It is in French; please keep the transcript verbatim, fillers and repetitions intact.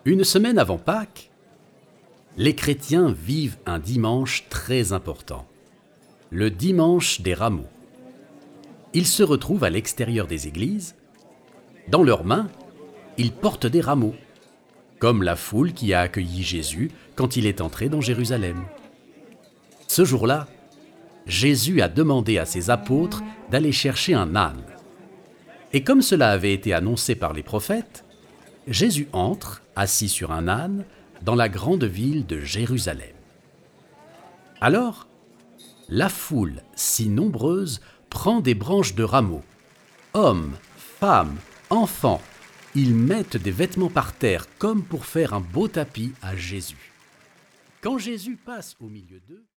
Une semaine avant Pâques, les chrétiens vivent un dimanche très important, le dimanche des rameaux. Ils se retrouvent à l'extérieur des églises. Dans leurs mains, ils portent des rameaux, comme la foule qui a accueilli Jésus quand il est entré dans Jérusalem. Ce jour-là, Jésus a demandé à ses apôtres d'aller chercher un âne. Et comme cela avait été annoncé par les prophètes, Jésus entre, assis sur un âne, dans la grande ville de Jérusalem. Alors, la foule, si nombreuse, prend des branches de rameaux. Hommes, femmes, enfants, ils mettent des vêtements par terre comme pour faire un beau tapis à Jésus. Quand Jésus passe au milieu d'eux,